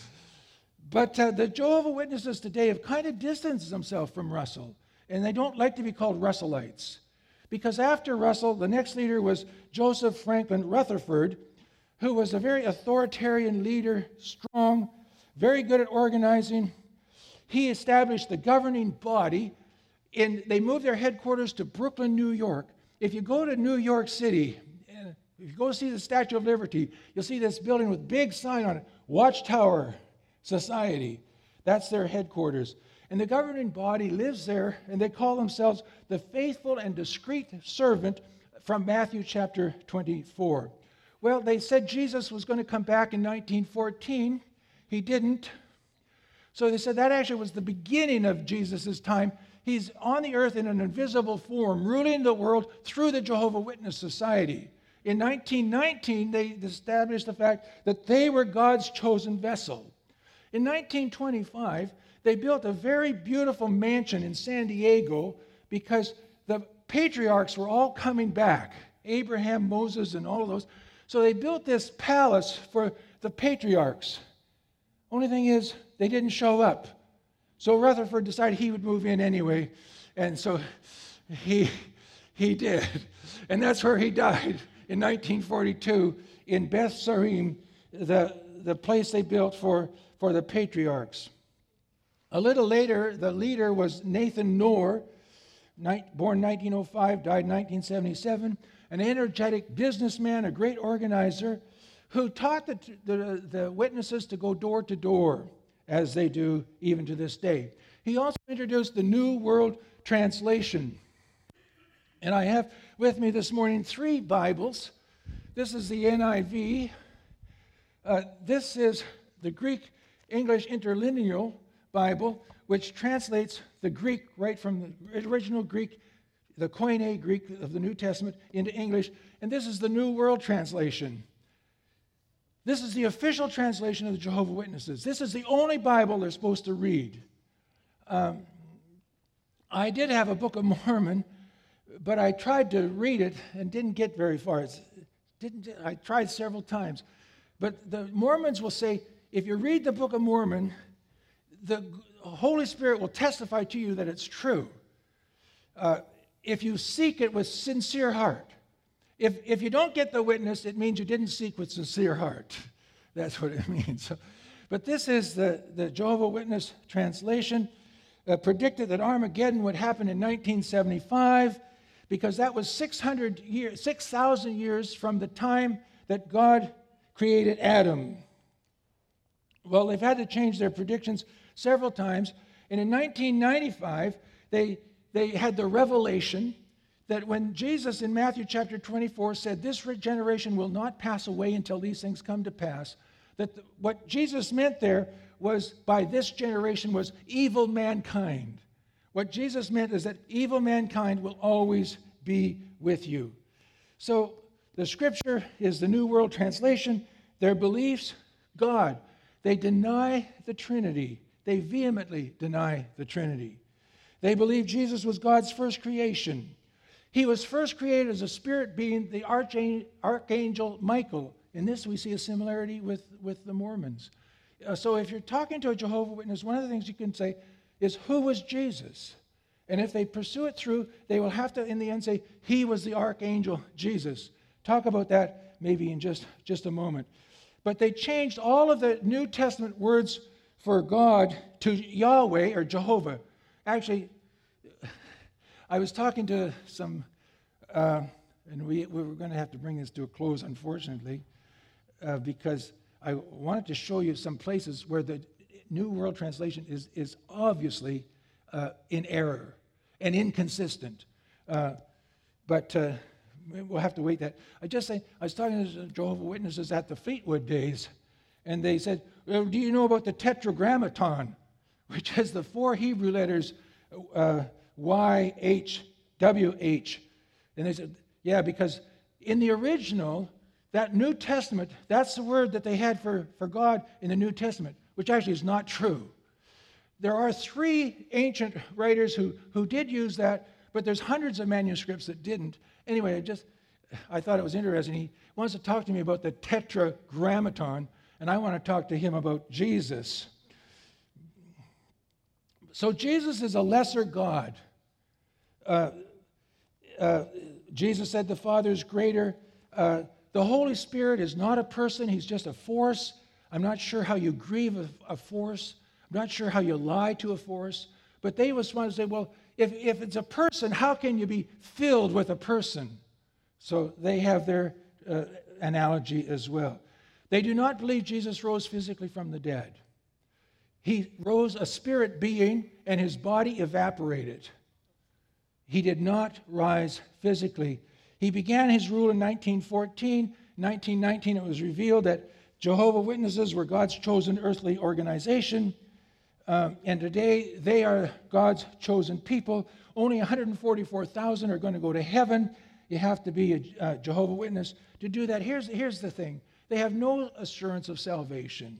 But the Jehovah's Witnesses today have kind of distanced themselves from Russell, and they don't like to be called Russellites. Because after Russell, the next leader was Joseph Franklin Rutherford, who was a very authoritarian leader, strong, very good at organizing. He established the governing body, and they moved their headquarters to Brooklyn, New York. If you go to New York City, if you go see the Statue of Liberty, you'll see this building with a big sign on it, Watchtower Society. That's their headquarters. And the governing body lives there, and they call themselves the faithful and discreet servant from Matthew chapter 24. Well, they said Jesus was going to come back in 1914. He didn't. So they said that actually was the beginning of Jesus' time. He's on the earth in an invisible form, ruling the world through the Jehovah's Witness Society. In 1919, they established the fact that they were God's chosen vessel. In 1925, they built a very beautiful mansion in San Diego because the patriarchs were all coming back, Abraham, Moses, and all of those. So they built this palace for the patriarchs. Only thing is, they didn't show up. So Rutherford decided he would move in anyway, and so he did. And that's where he died in 1942 in Beth Sarim, the place they built for the patriarchs. A little later, the leader was Nathan Knorr, born 1905, died 1977, an energetic businessman, a great organizer, who taught the witnesses to go door to door, as they do even to this day. He also introduced the New World Translation. And I have with me this morning 3 Bibles. This is the NIV. This is the Greek English Interlineal Bible, which translates the Greek right from the original Greek, the Koine Greek of the New Testament, into English. And this is the New World Translation. This is the official translation of the Jehovah's Witnesses. This is the only Bible they're supposed to read. I did have a Book of Mormon, but I tried to read it and didn't get very far. I tried several times. But the Mormons will say, if you read the Book of Mormon, the Holy Spirit will testify to you that it's true. If you seek it with sincere heart. If you don't get the witness, it means you didn't seek with sincere heart. That's what it means. But this is the Jehovah's Witness translation. Predicted that Armageddon would happen in 1975 because that was 6,000 years from the time that God created Adam. Well, they've had to change their predictions several times. And in 1995, they had the revelation that when Jesus in Matthew chapter 24 said, "This generation will not pass away until these things come to pass," that what Jesus meant there was by this generation was evil mankind. What Jesus meant is that evil mankind will always be with you. So the scripture is the New World Translation. Their beliefs, God. They deny the Trinity. They vehemently deny the Trinity. They believe Jesus was God's first creation. He was first created as a spirit being, the archangel Michael. In this we see a similarity with the Mormons. So if you're talking to a Jehovah's Witness, one of the things you can say is, who was Jesus? And if they pursue it through, they will have to, in the end, say, he was the archangel Jesus. Talk about that maybe in just a moment. But they changed all of the New Testament words for God to Yahweh or Jehovah. Actually, I was talking to some, and we were going to have to bring this to a close, unfortunately, because I wanted to show you some places where the New World Translation is obviously in error and inconsistent. But we'll have to wait that. I was talking to Jehovah's Witnesses at the Fleetwood days, and they said, well, do you know about the Tetragrammaton, which has the 4 Hebrew letters YHWH? And they said, yeah, because in the original, that New Testament, that's the word that they had for God in the New Testament, which actually is not true. There are 3 ancient writers who did use that, but there's hundreds of manuscripts that didn't. Anyway, I thought it was interesting. He wants to talk to me about the Tetragrammaton, and I want to talk to him about Jesus. So Jesus is a lesser God. Jesus said the Father is greater. The Holy Spirit is not a person. He's just a force. I'm not sure how you grieve a force. I'm not sure how you lie to a force. But they was want to say, well, if it's a person, how can you be filled with a person? So they have their analogy as well. They do not believe Jesus rose physically from the dead. He rose a spirit being, and his body evaporated. He did not rise physically. He began his rule in 1914. In 1919, it was revealed that Jehovah's Witnesses were God's chosen earthly organization. And today, they are God's chosen people. Only 144,000 are going to go to heaven. You have to be a Jehovah's Witness to do that. Here's the thing. They have no assurance of salvation.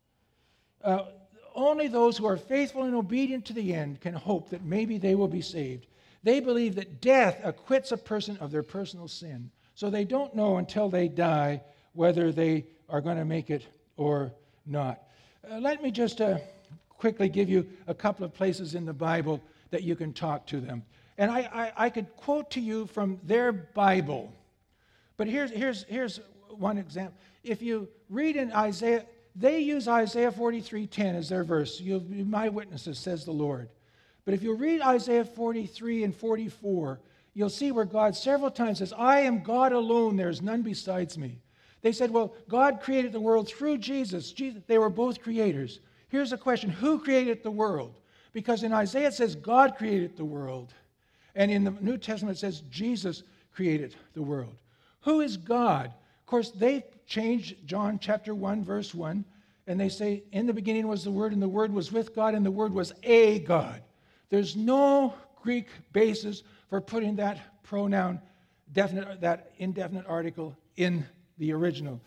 Only those who are faithful and obedient to the end can hope that maybe they will be saved. They believe that death acquits a person of their personal sin. So they don't know until they die whether they are going to make it or not. Let me just quickly give you a couple of places in the Bible that you can talk to them. And I could quote to you from their Bible. But here's one example. If you read in Isaiah, they use Isaiah 43:10 as their verse. You'll be my witnesses, says the Lord. But if you read Isaiah 43 and 44, you'll see where God several times says, I am God alone, there is none besides me. They said, well, God created the world through Jesus. They were both creators. Here's the question, who created the world? Because in Isaiah it says God created the world. And in the New Testament it says Jesus created the world. Who is God? Of course, they changed John chapter 1, verse 1, and they say, in the beginning was the Word, and the Word was with God, and the Word was a God. There's no Greek basis for putting that pronoun, that indefinite article in the original.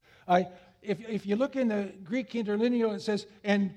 If you look in the Greek interlinear, it says, and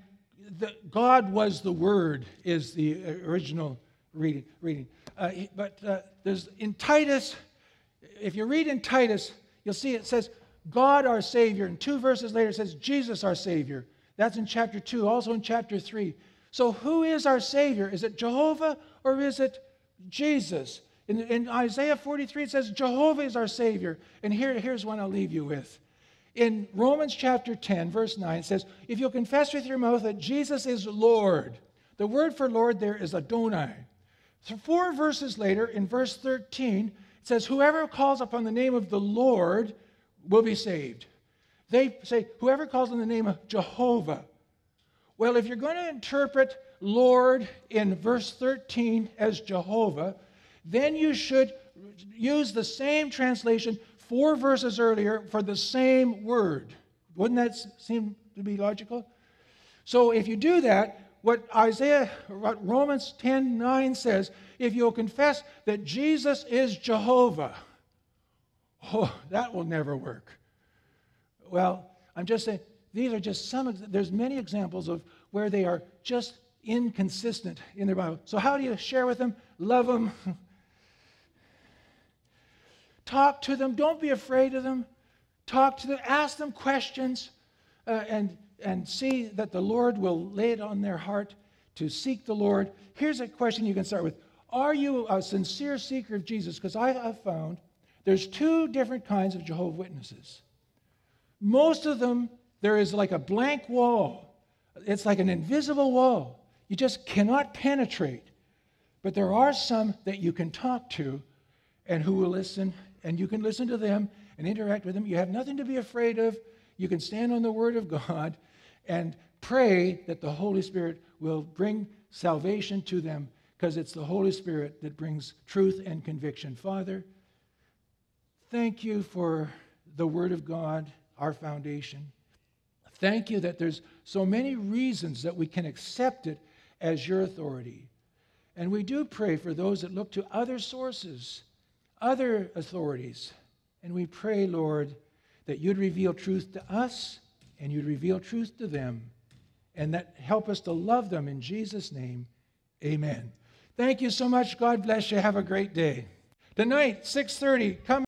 God was the Word, is the original reading. But there's in Titus, if you read in Titus, you'll see it says, God our Savior. And 2 verses later it says, Jesus our Savior. That's in chapter 2, also in chapter 3. So who is our Savior? Is it Jehovah or is it Jesus? In Isaiah 43 it says, Jehovah is our Savior. And here's one I'll leave you with. In Romans chapter 10, verse 9, it says, if you'll confess with your mouth that Jesus is Lord, the word for Lord there is Adonai. So 4 verses later, in verse 13, it says, whoever calls upon the name of the Lord will be saved. They say, whoever calls on the name of Jehovah. Well, if you're going to interpret Lord in verse 13 as Jehovah, then you should use the same translation 4 verses earlier for the same word. Wouldn't that seem to be logical? So if you do that, what Romans 10:9 says if you'll confess that Jesus is Jehovah. Oh, that will never work. Well, I'm just saying, these are just some, there's many examples of where they are just inconsistent in their Bible. So how do you share with them? Love them. Talk to them. Don't be afraid of them. Talk to them. Ask them questions and see that the Lord will lay it on their heart to seek the Lord. Here's a question you can start with. Are you a sincere seeker of Jesus? Because I have found there's two different kinds of Jehovah's Witnesses. Most of them, there is like a blank wall. It's like an invisible wall. You just cannot penetrate. But there are some that you can talk to and who will listen, and you can listen to them and interact with them. You have nothing to be afraid of. You can stand on the Word of God and pray that the Holy Spirit will bring salvation to them, because it's the Holy Spirit that brings truth and conviction. Father, thank you for the Word of God, our foundation. Thank you that there's so many reasons that we can accept it as your authority. And we do pray for those that look to other sources, other authorities. And we pray, Lord, that you'd reveal truth to us and you'd reveal truth to them, and that help us to love them. In Jesus' name, amen. Thank you so much. God bless you. Have a great day. Tonight, 6:30, come.